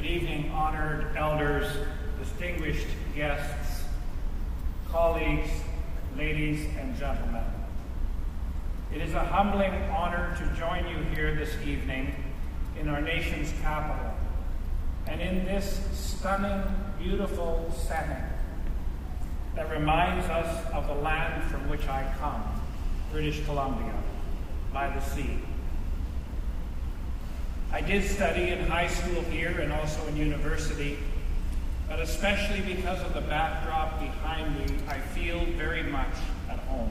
Good evening, honored elders, distinguished guests, colleagues, ladies and gentlemen. It is a humbling honor to join you here this evening in our nation's capital and in this stunning, beautiful setting that reminds us of the land from which I come, British Columbia, by the sea. I did study in high school here and also in university, but especially because of the backdrop behind me, I feel very much at home.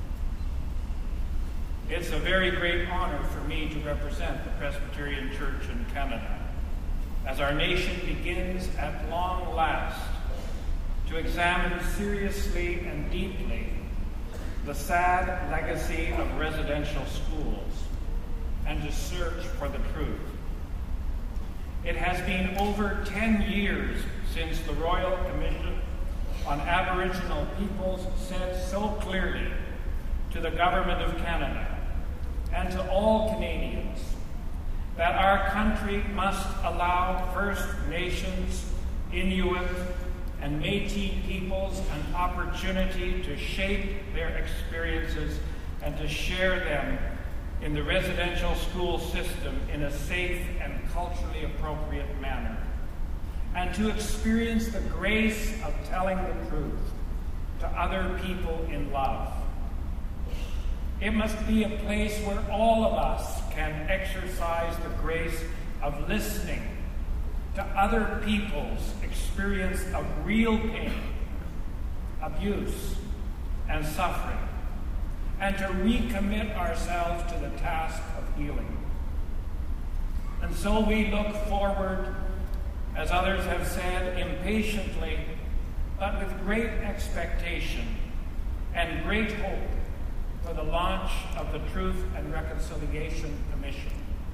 It's a very great honor for me to represent the Presbyterian Church in Canada as our nation begins at long last to examine seriously and deeply the sad legacy of residential schools and to search for the truth. It has been over 10 years since the Royal Commission on Aboriginal Peoples said so clearly to the Government of Canada and to all Canadians that our country must allow First Nations, Inuit, and Métis peoples an opportunity to shape their experiences and to share them in the residential school system in a safe and culturally appropriate manner, and to experience the grace of telling the truth to other people in love. It must be a place where all of us can exercise the grace of listening to other people's experience of real pain, abuse, and suffering, and to recommit ourselves to the task of healing. And so we look forward, as others have said, impatiently, but with great expectation and great hope for the launch of the Truth and Reconciliation Commission.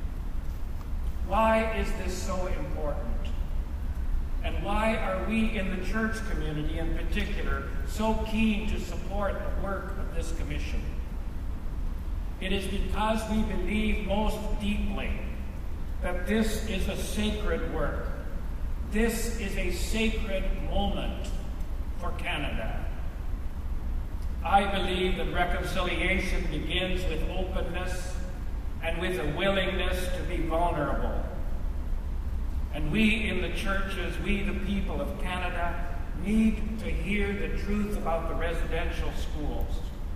Why is this so important? And why are we in the church community in particular so keen to support the work of this commission? It is because we believe most deeply that this is a sacred work. This is a sacred moment for Canada. I believe that reconciliation begins with openness and with a willingness to be vulnerable. And we in the churches, we the people of Canada, need to hear the truth about the residential schools.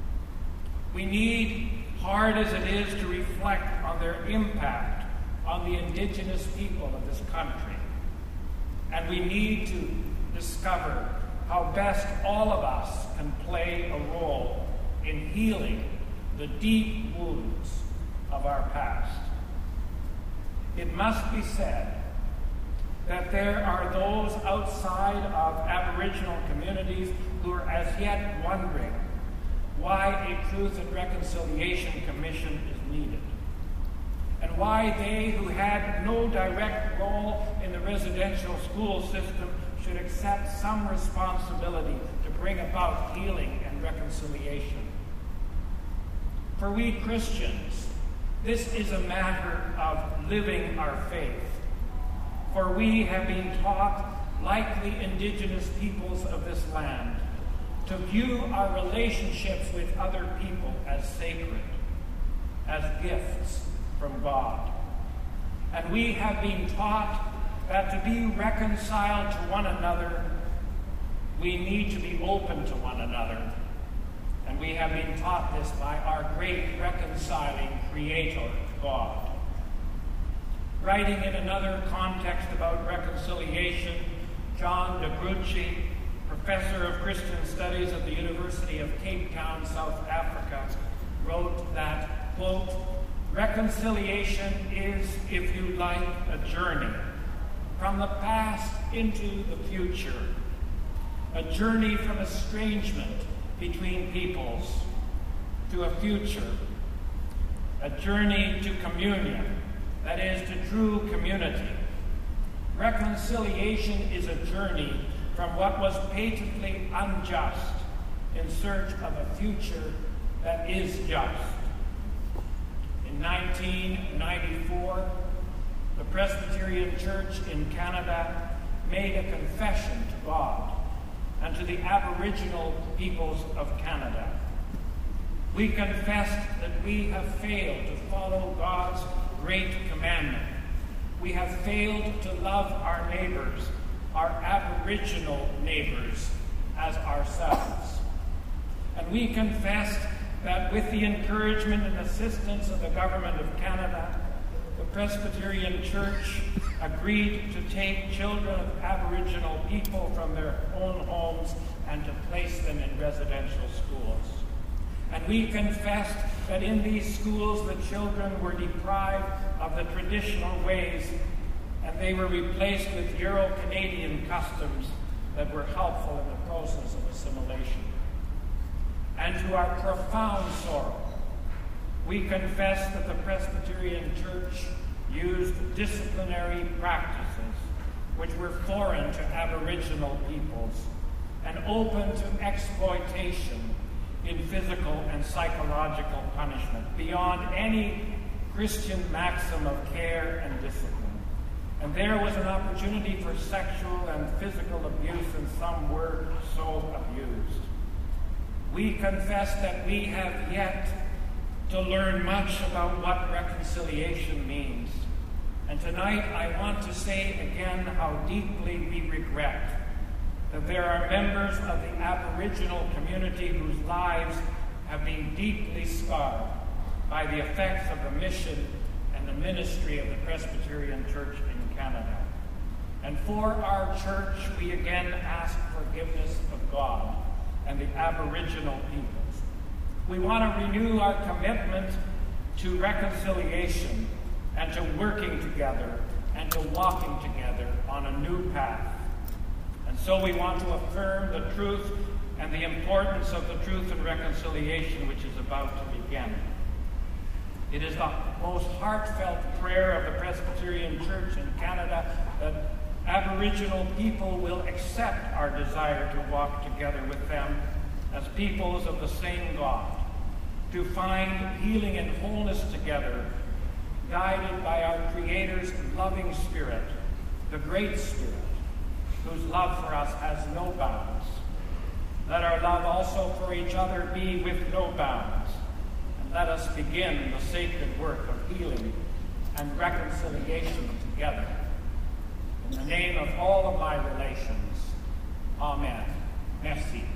We need, hard as it is, to reflect on their impact on the Indigenous people of this country. And we need to discover how best all of us can play a role in healing the deep wounds of our past. It must be said that there are those outside of Aboriginal communities who are as yet wondering why a Truth and Reconciliation Commission is needed, and why they who had no direct role in the residential school system should accept some responsibility to bring about healing and reconciliation. For we Christians, this is a matter of living our faith. For we have been taught, like the Indigenous peoples of this land, to view our relationships with other people as sacred, as gifts from God. And we have been taught that to be reconciled to one another, we need to be open to one another. And we have been taught this by our great reconciling Creator, God. Writing in another context about reconciliation, John de Gruchy, professor of Christian Studies at the University of Cape Town, South Africa, wrote that, quote, reconciliation is, if you like, a journey from the past into the future, a journey from estrangement between peoples to a future, a journey to communion, that is, to true community. Reconciliation is a journey from what was patently unjust in search of a future that is just. In 1994, the Presbyterian Church in Canada made a confession to God and to the Aboriginal peoples of Canada. We confessed that we have failed to follow God's great commandment. We have failed to love our neighbors, our Aboriginal neighbors, as ourselves. And we confessed that with the encouragement and assistance of the Government of Canada, the Presbyterian Church agreed to take children of Aboriginal people from their own homes and to place them in residential schools. And we confessed that in these schools the children were deprived of the traditional ways and they were replaced with Euro-Canadian customs that were helpful in the process of assimilation. And to our profound sorrow, we confess that the Presbyterian Church used disciplinary practices which were foreign to Aboriginal peoples and open to exploitation in physical and psychological punishment beyond any Christian maxim of care and discipline. And there was an opportunity for sexual and physical abuse, and some were so abused. We confess that we have yet to learn much about what reconciliation means. And tonight I want to say again how deeply we regret that there are members of the Aboriginal community whose lives have been deeply scarred by the effects of the mission and the ministry of the Presbyterian Church in Canada. And for our church, we again ask forgiveness of God and the Aboriginal peoples. We want to renew our commitment to reconciliation and to working together and to walking together on a new path. And so we want to affirm the truth and the importance of the truth and reconciliation which is about to begin. It is the most heartfelt prayer of the Presbyterian Church in Canada that Aboriginal people will accept our desire to walk together with them as peoples of the same God, to find healing and wholeness together, guided by our Creator's loving Spirit, the Great Spirit, whose love for us has no bounds. Let our love also for each other be with no bounds, and let us begin the sacred work of healing and reconciliation together. In the name of all of my relations, Amen. Merci.